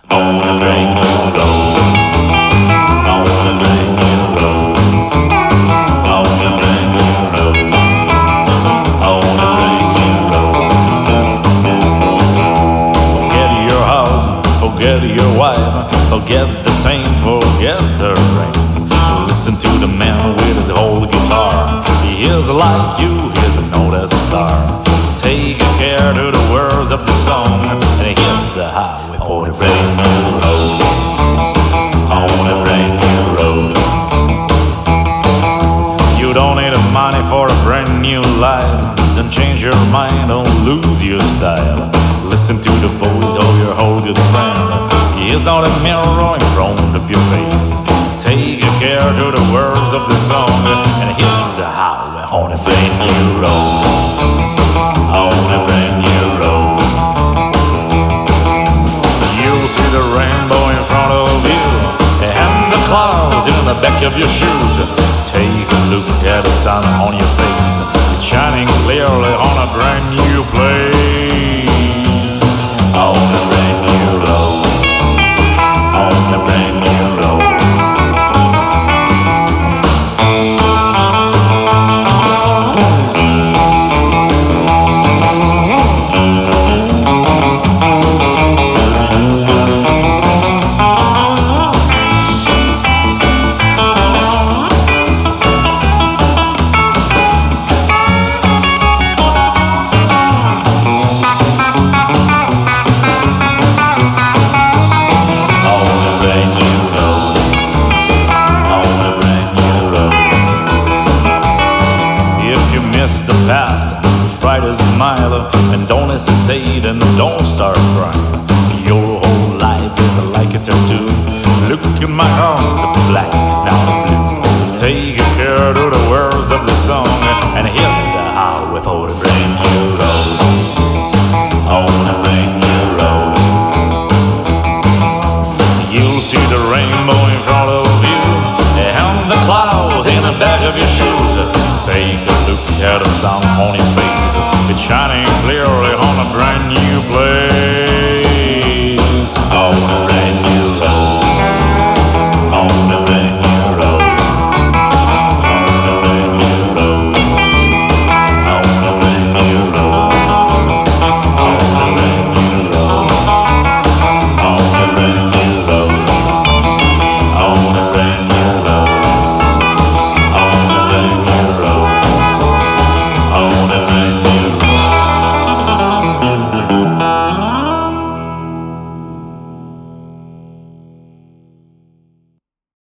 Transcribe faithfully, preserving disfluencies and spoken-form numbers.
On a brand new road. On a brand new road. On a brand new road. On a brand new road. Forget your house, forget your wife, forget the pain, forget the rain. Listen to the man with his whole guitar. He is like you, he's a noted star. Take care to the words of the song and hit the highway on a brand new road. On a brand new road. You don't need the money for a brand new life. Don't change your mind, don't lose your style. Listen to the voice of your whole good friend. He is not a mirror in front of your face. Take care to the words of the song and hit the highway on a brand new road. On a brand new road. You'll see the rainbow in front of you and the clouds in the back of your shoes. Take a look at the sun on your face, shining clearly on a brand new place. On a brand new road. On a brand new road. The past, try to smile and don't hesitate and don't start crying. Your whole life is like a tattoo. Look at my arms, the black is now the blue. Take care to the words of the song and hit the highway for the brand new road. On a brand new road. You'll see the rainbow in front of you and the clouds in the back of your shoes. Take a look at the sun on your face. It's shining clearly on a brand new place.